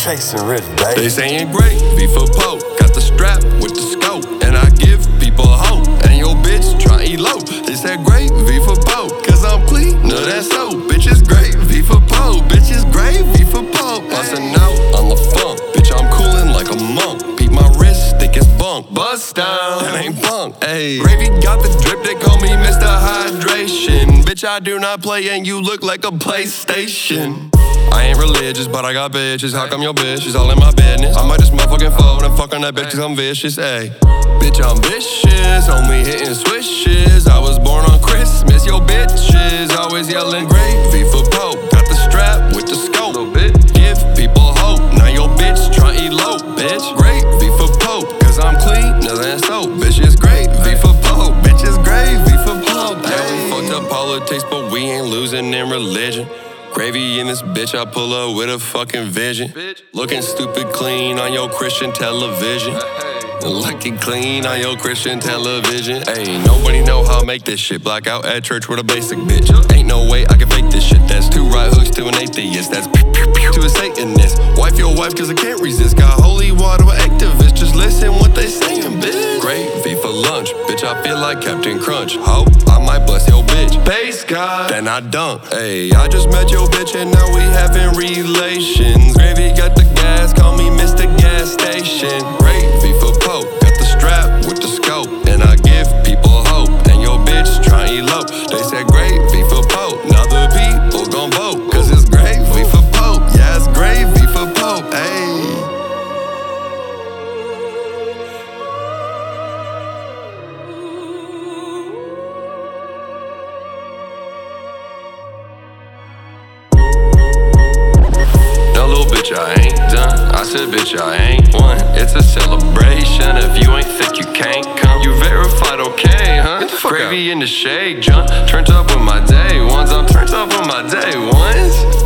chasing rich, baby. They saying great, V for Pope. Got the strap with the scope, and I give people hope. And your bitch try elope. They said great, V for Pope, cause I'm clean. No, that's so. Bitch is great, V for Pope. Bitch is great, V for Pope. Bustin' out on the funk. Bitch, I'm coolin' like a monk. Beat my wrist, think it's bunk. Bust down, that ain't bunk. Ayy, Gravy got the drip, they call me Mr. Hydration. Bitch, I do not play and you look like a PlayStation. I ain't religious, but I got bitches. How come your bitch is all in my business? I might just motherfucking fold and fuck on that bitch cause I'm vicious, ayy. Bitch, I'm vicious, only hitting swishes. I was born on Christmas, your bitches always yelling great, V for Pope. Got the strap with the scope, give people hope. Now your bitch try elope, bitch. Great, V for Pope, cause I'm clean, no than soap. Bitch is great, V for Pope. Bitch is great, V for Pope. Yeah, we fucked up politics, but we ain't losing in religion. Gravy in this bitch, I pull up with a fucking vision. Looking stupid clean on your Christian television. Looking clean on your Christian television. Ayy, nobody know how I make this shit. Black out at church with a basic bitch. Ain't no way I can fake this shit. That's 2 right hooks to an atheist. That's to a Satanist. Wife your wife cause I can't resist. Got holy water with activists. Just listen what they saying, bitch. Great V for lunch. Bitch, I feel like Captain Crunch. Hope I might bless your bitch. Base God, then I dunk. Ayy, I just met your bitch and now we having relations. Gravy got the gas, call me Mr. Gas Station. Great V for Pope, got the strap with the scope, and I give people hope. And your bitch try elope. They said great V for Pope, now the people gon' vote, cause it's great V for Pope. Yeah, it's great V for Pope, ayy. Bitch, I ain't done. I said, bitch, I ain't won. It's a celebration. If you ain't thick, you can't come. You verified, okay, huh? Gravy in the shade, John. Turned up with my day ones. I'm turned up with my day ones.